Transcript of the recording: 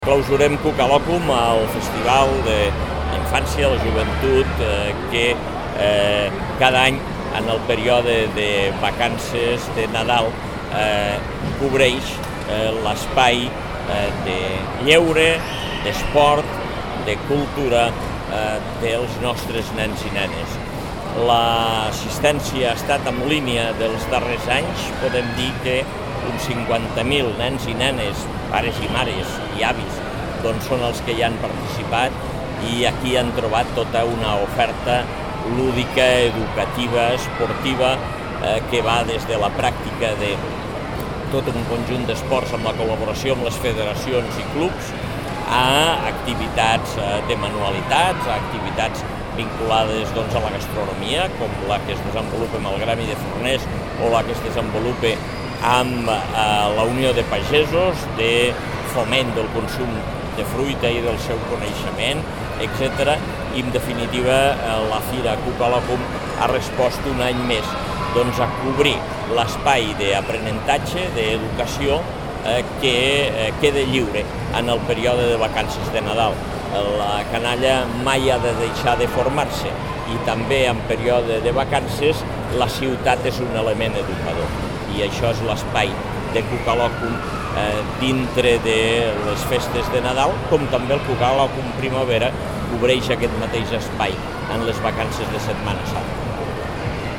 Clausurem Cucalòcum, el festival de infància, la joventut, que cada any en el període de vacances de Nadal cobreix l'espai de lleure, d'esport, de cultura dels nostres nens i nenes. L'assistència ha estat en línia dels darrers anys, podem dir que uns 50.000 nens i nenes, pares i mares i avis, doncs són els que hi han participat i aquí han trobat tota una oferta lúdica, educativa, esportiva, que va des de la pràctica de tot un conjunt d'esports amb la col·laboració amb les federacions i clubs, a activitats de manualitats, a activitats vinculades a la gastronomia, com la que es desenvolupa amb el Gremi de Forners o la que es desenvolupa amb la Unió de Pagesos, de foment del consum de fruita i del seu coneixement, etc. I, en definitiva, la Fira Cucalòcum ha respost un any més a cobrir l'espai d'aprenentatge, d'educació, que queda lliure en el període de vacances de Nadal. La canalla mai ha de deixar de formar-se i també en període de vacances la ciutat és un element educador i això és l'espai de Cucalòcum dintre de les festes de Nadal, com també el Cucalòcum Primavera cobreix aquest mateix espai en les vacances de Setmana Santa.